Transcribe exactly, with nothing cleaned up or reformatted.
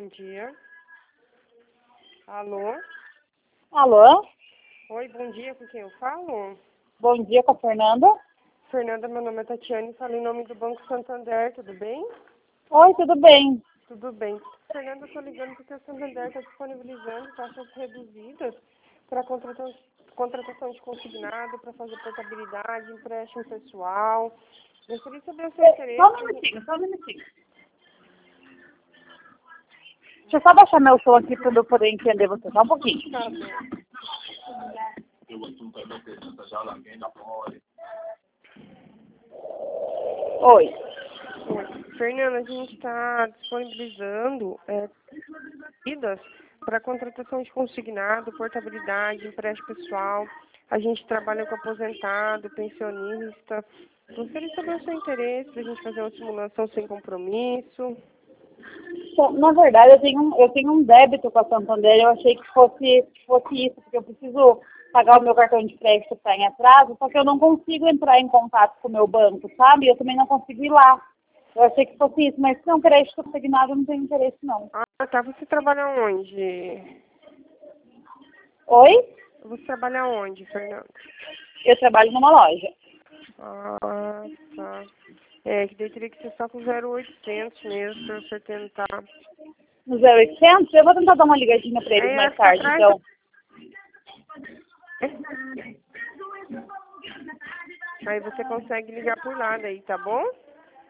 dia. Alô? Alô? Oi, bom dia, com quem eu falo? Bom dia, com a Fernanda. Fernanda, meu nome é Tatiane, falo em nome do Banco Santander, tudo bem? Oi, tudo bem? Tudo bem. Fernanda, eu tô ligando porque o Santander está disponibilizando taxas reduzidas para contratação, contratação de consignado, para fazer portabilidade, empréstimo pessoal. Gostaria de saber o seu interesse. Só um minutinho, só um minutinho. Deixa eu só baixar meu som aqui para eu poder entender você, só um pouquinho. Tá bom. Oi. Oi. Fernanda, a gente está disponibilizando é, medidas para contratação de consignado, portabilidade, empréstimo pessoal. A gente trabalha com aposentado, pensionista. Gostaria de saber o seu interesse para a gente fazer uma simulação sem compromisso. Bom, na verdade, eu tenho, um, eu tenho um débito com a Santander. Eu achei que fosse, que fosse isso, porque eu preciso pagar o meu cartão de crédito que está em atraso, só que eu não consigo entrar em contato com o meu banco, sabe? Eu também não consigo ir lá. Eu achei que fosse isso, mas se não crédito consignado, eu não tenho interesse, não. Ah, tá. Você trabalha onde? Oi? Você trabalha onde, Fernanda? Eu trabalho numa loja. Ah, tá. É, que daí teria que ser só com zero oitocentos mesmo, pra você tentar. No zero oitocentos? Eu vou tentar dar uma ligadinha para eles É, mais acho que tarde, atrás então. Aí você consegue ligar por lá daí, tá bom?